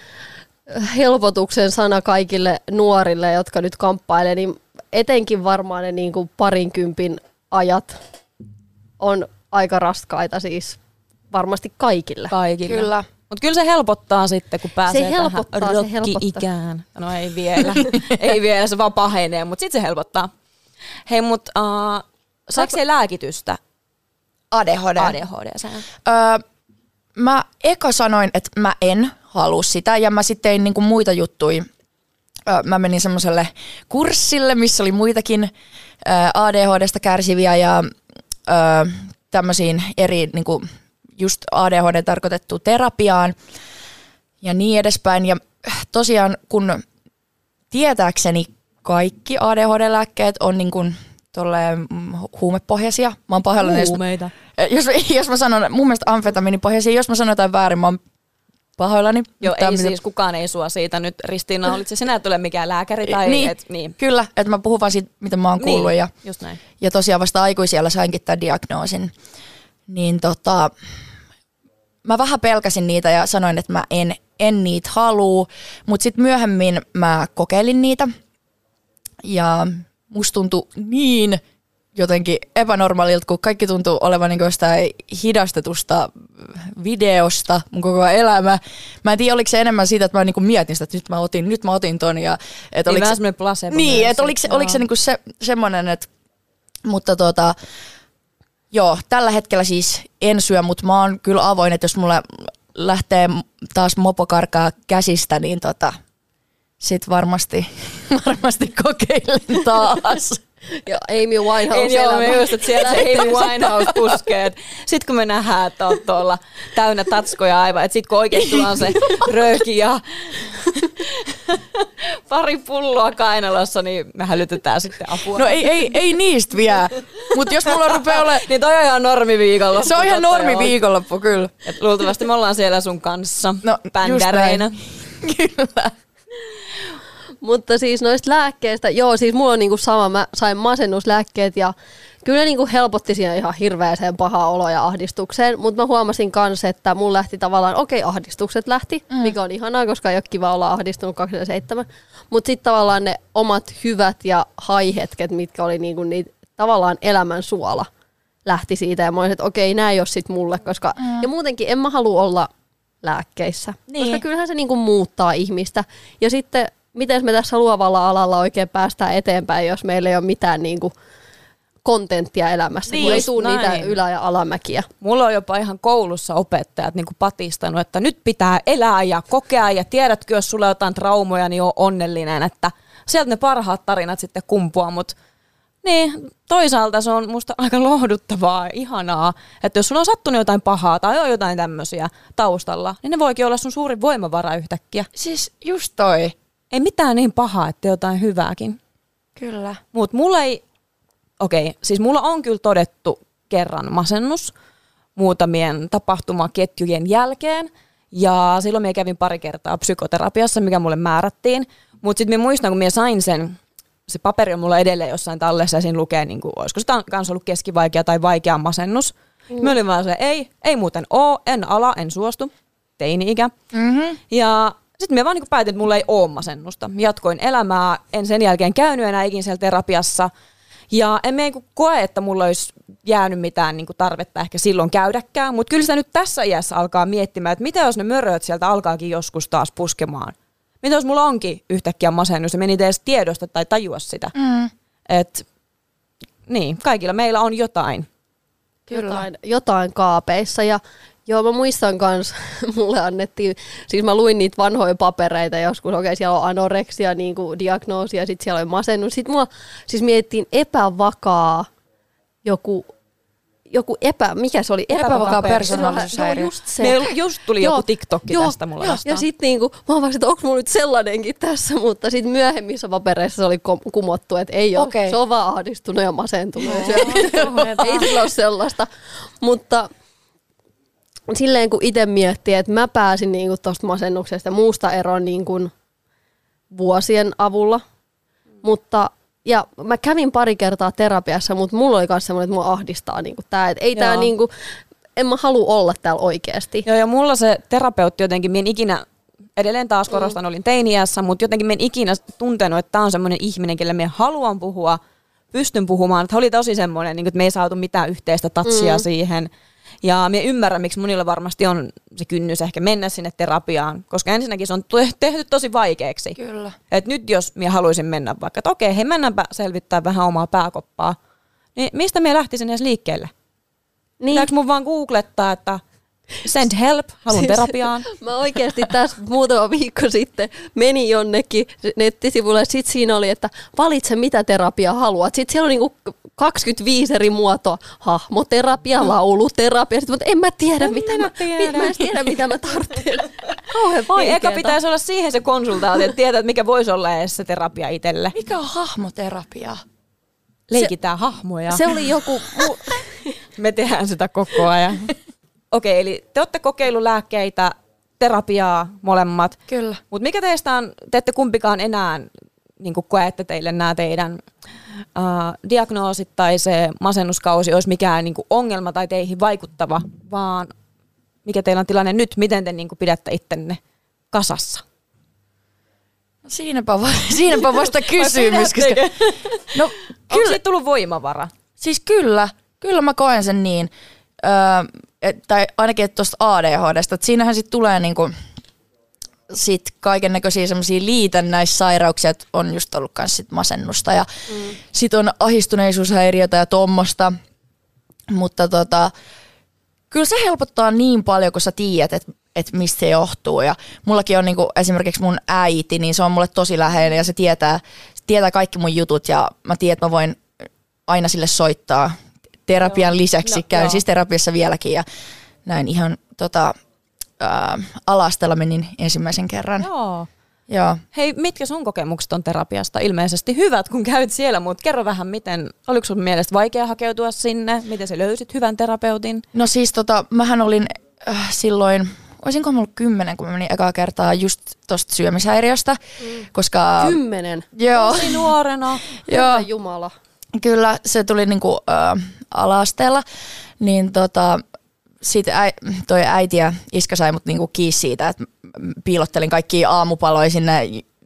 helpotuksen sana kaikille nuorille, jotka nyt kamppailee, niin etenkin varmaan ne niin kuin 20 ajat on aika raskaita siis varmasti kaikille. Kyllä. Mutta kyllä se helpottaa sitten, kun pääsee tähän rokki-ikään. No ei vielä, ei vielä, se vaan pahenee, mutta sitten se helpottaa. Hei, mutta saiko se lääkitystä? ADHD. Mä eka sanoin, että mä en halua sitä, ja mä sitten tein niinku muita juttuja. Mä menin semmoiselle kurssille, missä oli muitakin ADHDsta kärsiviä ja tämmöisiin eri niinku just ADHD tarkoitettu terapiaan ja niin edespäin. Ja tosiaan kun tietääkseni kaikki ADHD-lääkkeet on niin kuin tolleen huumepohjaisia. Mä oon pahoillani. Huumeita. Jos mä sanon, mun mielestä amfetamiinipohjaisia, jos mä sanon jotain väärin, mä oon pahoillani. Joo, ei siis kukaan ei sua siitä nyt Ristiina, olitse sinä et ole mikään lääkäri tai niin. Kyllä, että mä puhun vaan siitä, mitä mä oon kuullut. Niin, ja, just näin. Ja tosiaan vasta aikuisiellä sainkin tämän diagnoosin. Niin mä vähän pelkäsin niitä ja sanoin, että mä en niitä halua, mutta sitten myöhemmin mä kokeilin niitä ja musta tuntui niin jotenkin epänormaalilta, kun kaikki tuntuu olevan niin jostain hidastetusta videosta mun koko elämä. Mä en tiedä, oliko se enemmän siitä, että mä niin mietin sitä, että nyt mä otin ton. Ja, että niin vähän semmoinen placebo. Niin, että oliko se niin semmoinen, että mutta joo, tällä hetkellä siis en syö, mutta mä oon kyllä avoin, että jos mulle lähtee taas mopo karkaa käsistä, niin sit varmasti kokeilen taas. Ja Amy Winehouse Joo, me just, että siellä se Amy Winehouse puskee. Sitten kun me nähdään, että on tuolla täynnä tatskoja aivan, että sitten kun oikeasti on se rööki ja pari pulloa kainalossa, niin me hälytetään sitten apua. No ei niistä vielä, mutta jos mulla rupeaa olemaan... niin toi on ihan normiviikonloppu. Se on ihan normiviikonloppu, kyllä. Et luultavasti me ollaan siellä sun kanssa bändäreinä. Kyllä. Mutta siis noista lääkkeistä, joo siis mulla on niinku sama, mä sain masennuslääkkeet ja kyllä ne niinku helpotti siinä ihan hirveäseen pahaa oloa ja ahdistukseen, mutta mä huomasin kanssa, että mun lähti tavallaan, ahdistukset lähti, mikä on ihanaa, koska ei ole kiva olla ahdistunut 27, mutta sitten tavallaan ne omat hyvät ja haihetket, mitkä oli niinku niitä tavallaan elämän suola, lähti siitä ja mä olin, että okei, nää ei ole sit mulle, koska ja muutenkin en mä halua olla lääkkeissä, koska kyllähän se niinku muuttaa ihmistä ja sitten miten me tässä luovalla alalla oikein päästään eteenpäin, jos meillä ei ole mitään niinku kontenttia elämässä, kun ei tule niitä ylä- ja alamäkiä. Mulla on jopa ihan koulussa opettajat niinku patistanut, että nyt pitää elää ja kokea ja tiedätkö, jos sulla on jotain traumoja, niin on onnellinen, että sieltä ne parhaat tarinat sitten kumpuaa, mutta niin, toisaalta se on musta aika lohduttavaa ja ihanaa, että jos sulla on sattunut jotain pahaa tai on jotain tämmöisiä taustalla, niin ne voikin olla sun suurin voimavara yhtäkkiä. Siis just toi. Ei mitään niin pahaa, että jotain hyvääkin. Kyllä. Mutta mulla ei, siis mulla on kyllä todettu kerran masennus muutamien tapahtumaketjujen jälkeen. Ja silloin minä kävin pari kertaa psykoterapiassa, mikä mulle määrättiin. Mutta sitten minä muistan, kun minä sain se paperi on mulla edelleen jossain tallessa ja siinä lukee, niin kuin, olisiko se kanssa ollut keskivaikea tai vaikea masennus. Mä olin vaan se, ei muuten oo, en ala, en suostu, teini-ikä. Mm-hmm. Ja sitten minä vaan niin päätin, että mulla ei ole masennusta. Jatkoin elämää, en sen jälkeen käynyt enää ikin siellä terapiassa. Ja en niin koe, että mulla olisi jäänyt mitään niin tarvetta ehkä silloin käydäkään. Mutta kyllä sitä nyt tässä iässä alkaa miettimään, että mitä jos ne möröt sieltä alkaakin joskus taas puskemaan. Mitä jos mulla onkin yhtäkkiä masennus ja meni edes tiedosta tai tajua sitä. Niin, kaikilla meillä on jotain. Kyllä. Jotain kaapeissa ja joo, mä muistan kans, mulle annettiin, siis mä luin niitä vanhoja papereita joskus, siellä on anoreksia, niin kuin diagnoosi ja sitten siellä on masennus. Sitten mua siis mietittiin epävakaa mikä se oli? Epävakaa persoonallisuushäiriö. Just tuli joku TikTokki tästä mulle vastaan. Ja sitten niinku, mä oon vaan, että onko mulla nyt sellainenkin tässä, mutta sitten myöhemmissä papereissa se oli kumottu, että ei ole, se on vaan ahdistunut ja masentunut. Ei sillä ole sellaista, mutta silleen kun itse miettii, että mä pääsin niinku tuosta masennuksesta ja muusta eroon niinku vuosien avulla, mutta ja mä kävin pari kertaa terapiassa, mutta mulla oli myös semmoinen, että mua ahdistaa niinku tää, että ei tää niinku, en mä halua olla täällä oikeasti. Joo, ja mulla se terapeutti jotenkin, mä en ikinä, edelleen taas korostan, olin teiniässä, mutta jotenkin mä en ikinä tuntenut, että tää on semmoinen ihminen, kelle mä haluan puhua, pystyn puhumaan, että oli tosi semmoinen, että me ei saatu mitään yhteistä tatsia siihen. Ja minä ymmärrän, miksi monilla varmasti on se kynnys ehkä mennä sinne terapiaan, koska ensinnäkin se on tehty tosi vaikeaksi. Kyllä. Et nyt jos minä haluaisin mennä vaikka, että okei, hei mennäänpä selvittää vähän omaa pääkoppaa, niin mistä minä lähtisin edes liikkeelle? Niin. Pitääkö mun vaan googlettaa, että Send help, haluan terapiaan. Mä oikeasti tässä muutama viikko sitten menin jonnekin nettisivulle, ja sit siinä oli, että valitse mitä terapiaa haluat. Sitten siellä on niinku 25 eri muotoa, hahmoterapia, lauluterapia, mutta en mä tiedä, mitä mä tarvitsen. Kauhean vaikeeta. Niin eka pitäisi olla siihen se konsultaatio, että tietää, että mikä voisi olla edes se terapia itselle. Mikä on hahmoterapia? Leikitään hahmoja. Se oli joku... Me tehdään sitä koko ajan. Okei, eli te olette kokeillut lääkkeitä, terapiaa molemmat. Kyllä. Mutta mikä teistä on, te ette kumpikaan enää niin koette teille nämä teidän diagnoosit tai se masennuskausi olisi mikään niin ongelma tai teihin vaikuttava, vaan mikä teillä on tilanne nyt, miten te niin pidätte ittenne kasassa? No siinäpä vasta kysymys. No, onko siitä tullut voimavara? Siis kyllä mä koen sen niin. Tai ainakin tuosta ADHDsta, että siinähän sitten tulee niinku sit kaiken näköisiä semmoisia liitännäissairauksia, että on just ollut kans sit masennusta ja sit on ahdistuneisuushäiriötä ja tommosta, mutta kyllä se helpottaa niin paljon, kun sä tiedät, että mistä se johtuu ja mullakin on niinku esimerkiksi mun äiti, niin se on mulle tosi läheinen ja se tietää kaikki mun jutut ja mä tiedän, että mä voin aina sille soittaa. Terapian lisäksi käyn siis terapiassa vieläkin ja näin ihan Ala-asteella menin ensimmäisen kerran. Joo. Hei, mitkä sun kokemukset on terapiasta? Ilmeisesti hyvät, kun käyt siellä, mutta kerro vähän, oliko sun mielestä vaikea hakeutua sinne? Miten sä löysit hyvän terapeutin? No siis mähän olin silloin, olisinko ollut 10, kun mä menin ekaa kertaa just tosta syömishäiriöstä, koska... 10? Joo. Tosi nuorena. Joo. Jumala. Kyllä, se tuli niinku ala-asteella, niin sit toi äiti ja iskä sai mut niinku kiinni siitä, että piilottelin kaikkia aamupaloja sinne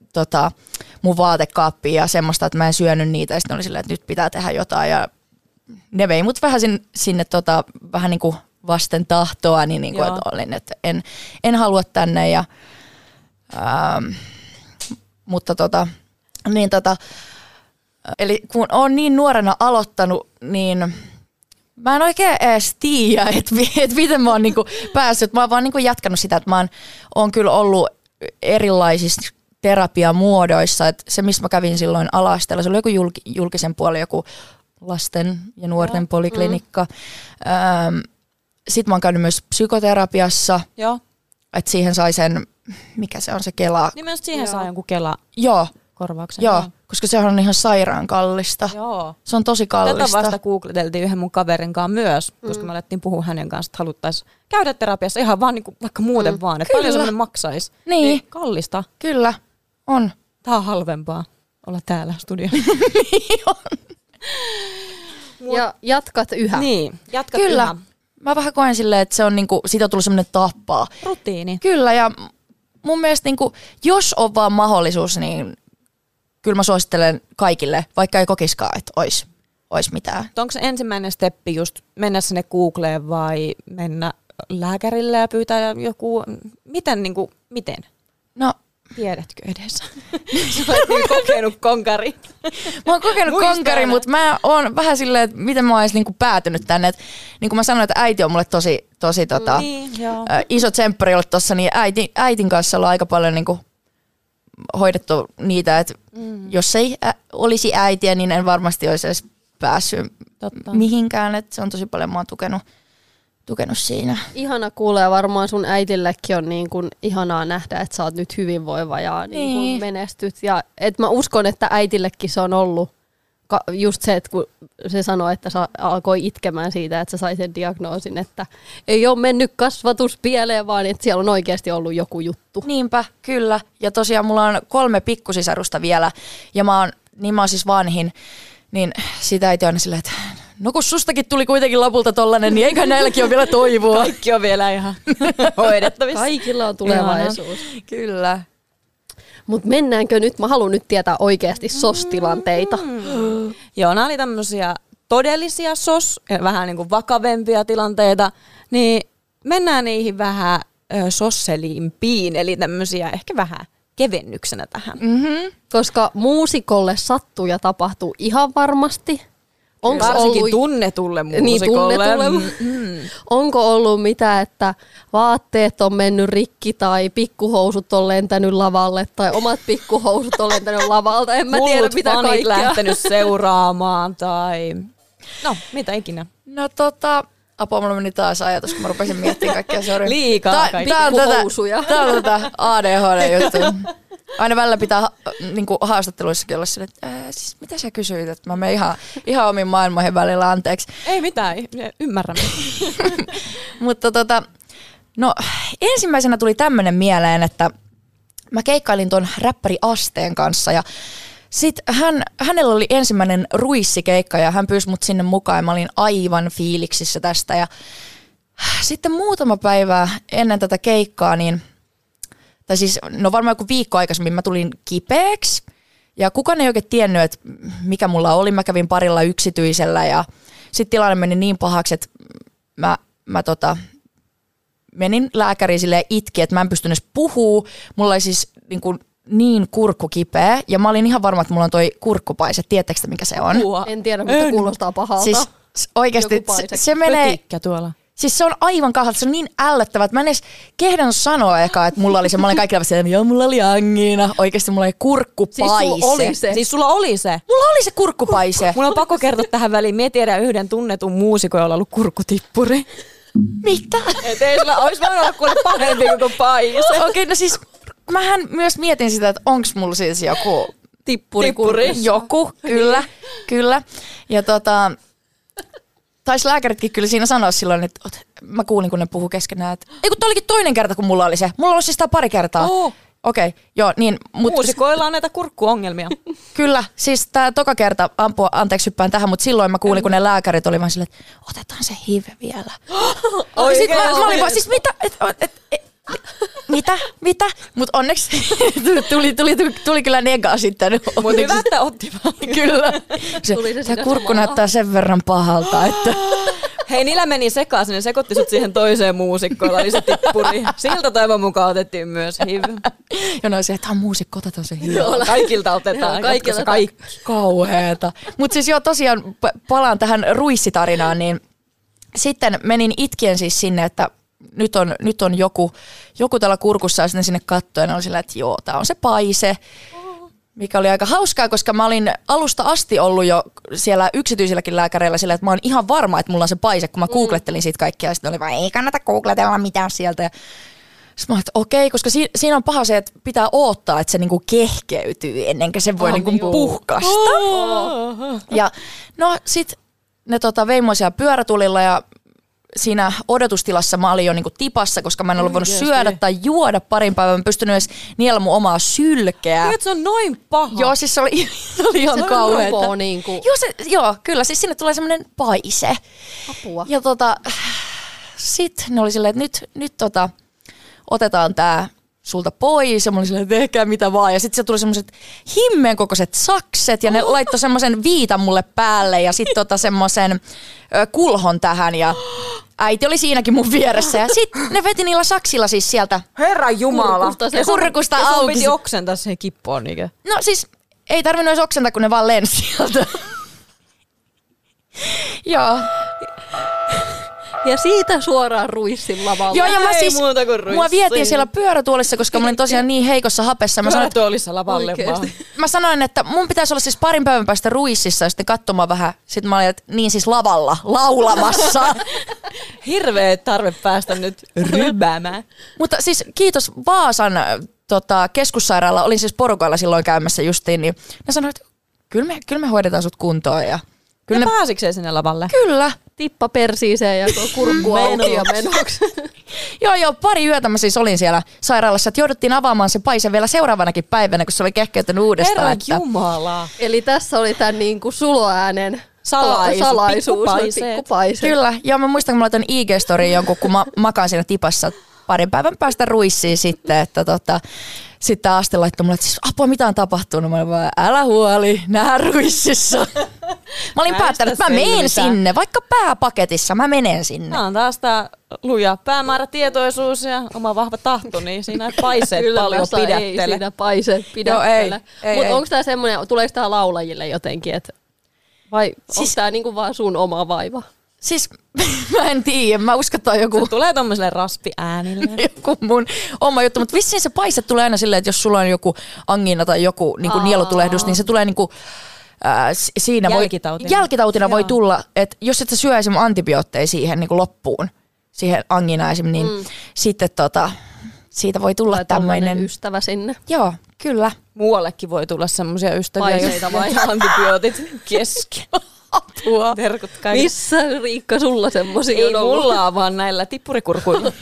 mun vaatekaappiin ja semmoista, että mä en syönyt niitä ja sitten oli silleen, että nyt pitää tehdä jotain ja ne vei mut vähän sinne vähän niinku vasten tahtoa, niin niinku, että olin, että en halua tänne ja mutta eli kun oon niin nuorena aloittanut, niin mä en oikein edes tiedä, että miten mä oon niinku päässyt. Mä oon vaan niinku jatkanut sitä, että mä oon kyllä ollut erilaisissa terapiamuodoissa. Että se, missä mä kävin silloin ala-asteella, se oli joku julkisen puolen, joku lasten ja nuorten poliklinikka. Sitten mä oon käynyt myös psykoterapiassa. Joo. Että siihen sai sen, mikä se on se Kela. Niin myös siihen saa jonkun Kela. Joo. Korvauksen. Joo, koska sehän on ihan sairaan kallista. Joo. Se on tosi kallista. Tätä vasta googleteltiin yhden mun kaverin kanssa myös, koska me alettiin puhua hänen kanssa, että haluttaisiin käydä terapiassa ihan vaan niinku, vaikka muuten vaan, että paljon semmoinen maksaisi. Niin. Kallista. Kyllä, on. Tää on halvempaa olla täällä studiossa. Niin on. Ja jatkat yhä. Niin, jatkat Kyllä. yhä. Mä vähän koen silleen, että se on niinku, siitä on tullut semmoinen tappaa. Rutiini. Kyllä, ja mun mielestä niinku, jos on vaan mahdollisuus, niin kyllä mä suosittelen kaikille, vaikka ei kokiskaan, että ois mitään. Onko se ensimmäinen steppi just mennä sinne Googleen vai mennä lääkärille ja pyytää joku, miten? No, tiedätkö edes? Sä olet niin kokenut konkari. Mä oon kokenut konkari, mutta mä oon vähän silleen, että miten mä oon edes niinku päätynyt tänne. Et, niin kuin mä sanoin, että äiti on mulle tosi niin, iso tsemppari ollut tossa, niin äitin kanssa on aika paljon niinku hoidettu niitä, että jos ei olisi äitiä, niin en varmasti olisi edes päässyt mihinkään. Et se on tosi paljon, mä oon tukenut siinä. Ihana kuulee, varmaan sun äitillekin on niin kuin ihanaa nähdä, että sä oot nyt hyvinvoiva ja niin kuin menestyt. Ja et mä uskon, että äitillekin se on ollut just se, että kun se sanoi, että sä alkoi itkemään siitä, että sä sai sen diagnoosin, että ei ole mennyt kasvatus pieleen, vaan että siellä on oikeasti ollut joku juttu. Niinpä, kyllä. Ja tosiaan mulla on 3 pikkusisarusta vielä ja mä oon siis vanhin, niin sitä äiti on aina silleen, että no kun sustakin tuli kuitenkin lopulta tollanen, niin eikä näilläkin ole vielä toivoa. Kaikki on vielä ihan hoidettavissa. Kaikilla on tulevaisuus. Kyllä. Mutta mennäänkö nyt? Mä haluan nyt tietää oikeasti SOS-tilanteita. Joo, nämä oli tämmöisiä todellisia SOS, vähän niin kuin vakavempia tilanteita, niin mennään niihin vähän sosselimpiin, eli tämmöisiä ehkä vähän kevennyksenä tähän. Koska muusikolle sattuu ja tapahtuu ihan varmasti, Varsinkin tunnetulle muusikolle. Onko ollut mitä, että vaatteet on mennyt rikki tai pikkuhousut on lentänyt lavalle tai omat pikkuhousut on lentänyt lavalta? En mä tiedä mitä kaikkea. Lähtenyt seuraamaan tai... No, mitä ikinä. No apua, mulla meni taas ajatus, kun mä rupesin miettimään kaikkea, sori. Liikaa kaikkea. Pikkuhousuja. Tää on ADHD-juttu. Aina välillä pitää niinku haastatteluissakin olla sille, että siis mitä sä kysyit, että mä menen ihan omiin maailmoihin välillä, anteeksi. Ei mitään, ymmärrämme. Mutta no ensimmäisenä tuli tämmönen mieleen, että mä keikkailin ton räppäri Asteen kanssa ja sit hänellä oli ensimmäinen ruissikeikka ja hän pyysi mut sinne mukaan ja mä olin aivan fiiliksissä tästä ja sitten muutama päivä ennen tätä keikkaa tai siis no varmaan joku viikko aikaisemmin mä tulin kipeäksi ja kukaan ei oikein tiennyt, että mikä mulla oli. Mä kävin parilla yksityisellä ja sitten tilanne meni niin pahaksi, että mä menin lääkäriin silleen itki, että mä en pystynyt edes puhua. Mulla oli siis niin kurkku kipeä ja mä olin ihan varma, että mulla on toi kurkkupaise. Tiedättekö mikä se on? En tiedä, mutta kuulostaa pahalta. Siis oikeasti se menee... Pötikkä tuolla. Siis se on aivan kahdelta, se on niin ällöttävää, että mä en edes kehdannut sanoa eka, että mulla oli se, mä olin kaikilla vasta, että joo, mulla oli angiina. Oikeasti mulla oli kurkkupaise. Siis sulla oli se? Mulla oli se kurkkupaise. Mulla on pakko kertoa tähän väliin. Mie tiedän yhden tunnetun muusikon, jolla on ollut kurkkutippuri. Mitä? Et ei sulla olisi voinut olla kuule pahempi kuin paise. Okei, no siis mähän myös mietin sitä, että onks mulla siis joku tippuri. Joku, kyllä. Ja taisi lääkäritkin kyllä siinä sanoa silloin, että mä kuulin, kun ne puhuu keskenään, että ei kun toi olikin toinen kerta, kun mulla oli se. Mulla on siis tää pari kertaa. Okei, joo, niin. Muusikoilla on näitä kurkkuongelmia. Kyllä, siis tää toka kerta, anteeksi hyppään tähän, mutta silloin mä kuulin, kun ne lääkärit oli vaan silleen, että otetaan se HIV vielä. Sitten mä olin vaan siis mitä? Mutta onneksi tuli kyllä negaa sitten. Mutta hyvä, että otti vaan. Kyllä. Se kurkku näyttää sen verran pahalta, että... Hei, niillä meni sekaisin, ne sekoitti sut siihen toiseen muusikkoon, oli se tippuri. Siltä toivon mukaan otettiin myös HIV. Ja no se, että on muusikko, otetaan se HIV. Kaikilta otetaan, kaikki. Kauheeta. Mutta siis joo, tosiaan palaan tähän ruissitarinaan, niin sitten menin itkien siis sinne, että nyt on joku tällä kurkussa ja sitten sinne kattoon ja oli sillä, että joo, tää on se paise. Mikä oli aika hauskaa, koska mä olin alusta asti ollut jo siellä yksityisilläkin lääkäreillä sillä, että mä oon ihan varma, että mulla on se paise, kun mä googlettelin siitä kaikkia. Ja sitten oli vaan, ei kannata googletella mitään sieltä. Ja sitten mä olin, että okei, koska siinä on paha se, että pitää odottaa, että se niinku kehkeytyy ennen kuin se voi niinku puhkasta. Ja no sit ne vei mua siellä pyörätulilla ja siinä odotustilassa mä olin jo niinku tipassa, koska mä en ollut voinut syödä tai juoda parin päivän. Mä en pystynyt edes niellä mun omaa sylkeä. Tiedätkö, se on noin paha. Joo, siis se oli ihan kauheeta. Niinku. Joo, kyllä, siis sinne tulee semmoinen paise. Apua. Ja sit ne oli silleen, että nyt otetaan tää sulta pois. Ja mä olin silleen, että tehkää mitä vaan. Ja sit se tuli semmoiset himmeen kokoiset sakset ja ne laittoi semmoisen viitan mulle päälle ja sit semmoisen kulhon tähän ja äiti oli siinäkin mun vieressä ja sit ne veti niillä saksilla siis sieltä Herran jumala. Kurkusta auki. Ja sun piti oksentaa siihen kippoon niinkö? No siis ei tarvinnut edes oksentaa, kun ne vaan lensi sieltä. Joo. Ja siitä suoraan ruissin lavalle. Joo, ja mä Ei siis, muuta kuin ruissi. mua vietiin siellä pyörätuolissa, koska mä olin tosiaan niin heikossa hapessa. Pyörätuolissa lavalle vaan. Mä sanoin, että mun pitäisi olla siis parin päivän päästä ruississa ja sitten katsomaan vähän. Sitten mä olin, että niin siis lavalla, laulamassa. Hirveä tarve päästä nyt rybäämään. Mutta siis kiitos Vaasan keskussairaala, olin siis porukoilla silloin käymässä justiin, niin ne sanoivat, että kyllä me hoidetaan sut kuntoon. Ja kyllä ne pääsikseen sinne lavalle? Kyllä. Tippa persiiseen ja kurkku auki ja menoksi. Joo, pari yötä mä siis olin siellä sairaalassa, että jouduttiin avaamaan se paise vielä seuraavanakin päivänä, kun se oli kehkeytynyt uudestaan. Herran jumala. Eli tässä oli tämän niinku suloäänen salaisuus. Pikkupaise. Kyllä, ja mä muistan, kun mä laitan IG-storiin jonkun, kun mä makaan siinä tipassa parin päivän päästä ruissiin sitten, että sitten Aste laittoi mulle, että siis apua, mitä on tapahtunut? Mä olin vaan, älä huoli, nää ruississa. Mä olin päättänyt, että mä menen sinne, vaikka pääpaketissa, mä menen sinne. Nämä on taas tää luja päämäärätietoisuus ja oma vahva tahto, niin siinä paiseet paljon pidättele. Ei siinä paiseet pidättele. Mutta onko tää semmoinen, tuleeko tää laulajille jotenkin, että Vai onko tää niinku vaan sun oma vaiva? Siis mä en tiedä, mä uskon, että on joku... Se tulee tommoselle raspiäänille. joku mun oma juttu, mutta vissiin se paiste tulee aina silleen, että jos sulla on joku angina tai joku niin kuin nielutulehdus, niin se tulee niin kuin, siinä jälkitautina voi tulla, että jos et sä syö esimerkiksi antibiootteja siihen niin kuin loppuun, siihen anginaan niin sitten siitä voi tulla tämmöinen ystävä sinne. Joo, kyllä. Muuallekin voi tulla semmoisia ystäviä, Paiseita vai antibiootit kesken. Apua. Terkut kaikille. Missä Riikka sulla semmosia Ei mulla on vaan näillä tippurikurkuilla.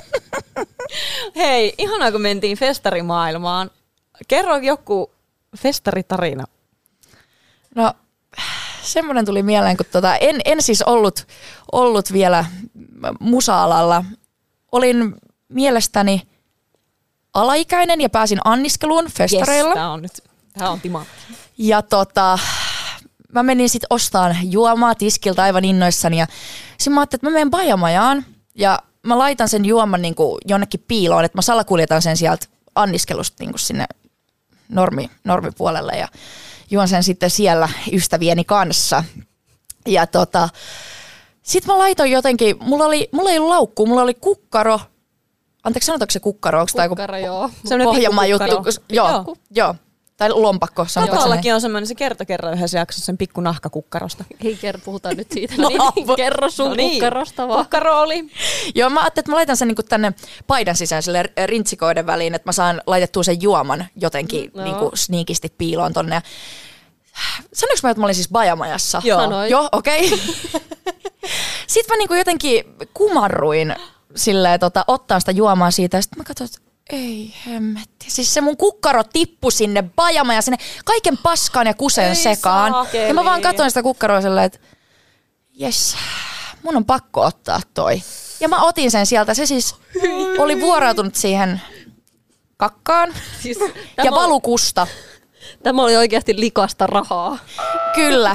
Hei, ihanaa kun mentiin festarimaailmaan. Kerro joku festaritarina. No, semmoinen tuli mieleen, kun en siis ollut vielä musa-alalla. Olin mielestäni alaikäinen ja pääsin anniskeluun festareilla. Tää on timantti. Ja mä menin sitten ostamaan juomaa tiskiltä aivan innoissani ja sitten mä ajattelin, että mä menen bajamajaan ja mä laitan sen juoman niinku jonnekin piiloon, että mä salakuljetan sen sieltä anniskelusta niinku sinne normipuolelle ja juon sen sitten siellä ystävieni kanssa. Ja sitten mä laitoin jotenkin, mulla ei ollut laukkuu, mulla oli kukkaro. Anteeksi, sanotaanko se kukkaro? Onko kukkaro, joo. Pohjanmaan juttu? Joo. Tai lompakko. Katallakin on semmoinen, se kerran yhdessä jaksossa sen pikku nahkakukkarosta. Ei puhutaan nyt siitä. Kerro sun kukkarosta vaan. Kukkaro oli. Joo, mä ajattelin, että mä laitan sen niinku tänne paidan sisään sille rintsikoiden väliin, että mä saan laitettua sen juoman jotenkin niinku sneakisti piiloon tonne. Sanoinko mä, että mä olin siis bajamajassa? Joo. Sanoin. Joo, okei. Sitten mä niinku jotenkin kumarruin silleen ottaa sitä juomaa siitä ja sitten mä katsoin, että ei hemmetti. Siis se mun kukkaro tippui sinne bajamajan, sinne kaiken paskaan ja kusen sekaan. Saakeli. Ja mä vaan katsoin sitä kukkaroa silleen, että jes, mun on pakko ottaa toi. Ja mä otin sen sieltä. Se siis oli vuorautunut siihen kakkaan siis, ja valukusta. Tämä oli oikeasti likasta rahaa. Kyllä.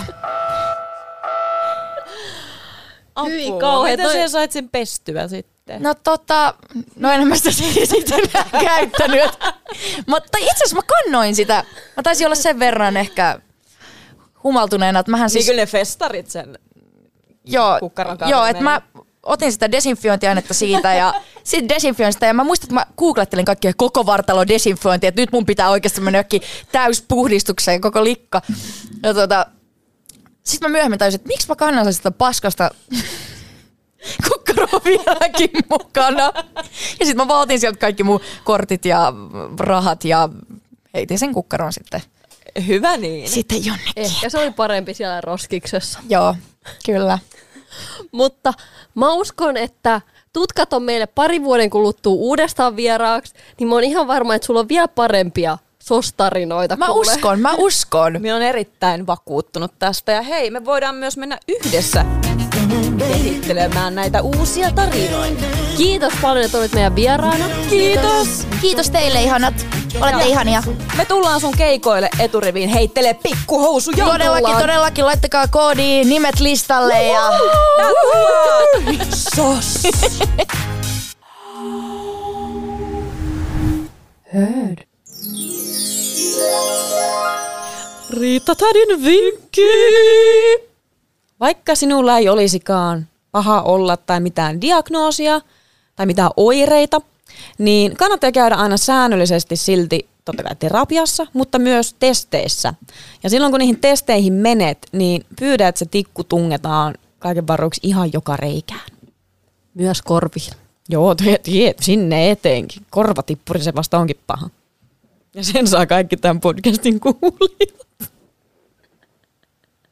Apua. Miten sä sait sen pestyä sitten? No en mä sitä sitten käyttänyt. Mutta itse asiassa mä kannoin sitä. Mä taisin olla sen verran ehkä humaltuneena, että mähän siis... Niin kyllä ne festarit sen kukkaron kanssa. Joo, että mä otin sitä desinfiointiainetta siitä ja sitten desinfioin sitä ja mä muistan, että mä googlettelin kaikkia koko vartalo desinfiointia, että nyt mun pitää oikeasti mennä jokin täyspuhdistukseen koko likka. Ja sitten mä myöhemmin tajusin, että miksi mä kannan sitä paskasta kukkaroa vieläkin mukana. Ja sitten mä vaan otin sieltä kaikki mun kortit ja rahat ja heitin sen kukkaron sitten. Hyvä niin. Sitten jonnekin. Ehkä se oli parempi siellä roskiksessa. Joo, kyllä. Mutta mä uskon, että tutkat on meille 2 vuoden kuluttua uudestaan vieraaksi, niin mä oon ihan varma, että sulla on vielä parempia SOS-tarinoita. Mä uskon. Mä oon erittäin vakuuttunut tästä ja hei, me voidaan myös mennä yhdessä kehittelemään näitä uusia tarinoita. Kiitos paljon, että olit meidän vieraana. Kiitos. Kiitos teille ihanat. Olette ihania. Me tullaan sun keikoille eturiviin heittelee pikkuhousuja. Todellakin. Laittakaa koodiin nimet listalle ja... SOS. Heard. Riitta-tädin vinkki. Vaikka sinulla ei olisikaan paha olla tai mitään diagnoosia tai mitään oireita, niin kannattaa käydä aina säännöllisesti silti totta kai terapiassa, mutta myös testeissä. Ja silloin kun niihin testeihin menet, niin pyydä, että se tikku tungetaan kaiken varuiksi ihan joka reikään. Myös korviin. Joo, sinne etenkin. Korvatippuri se vasta onkin paha. Ja sen saa kaikki tämän podcastin kuulijat.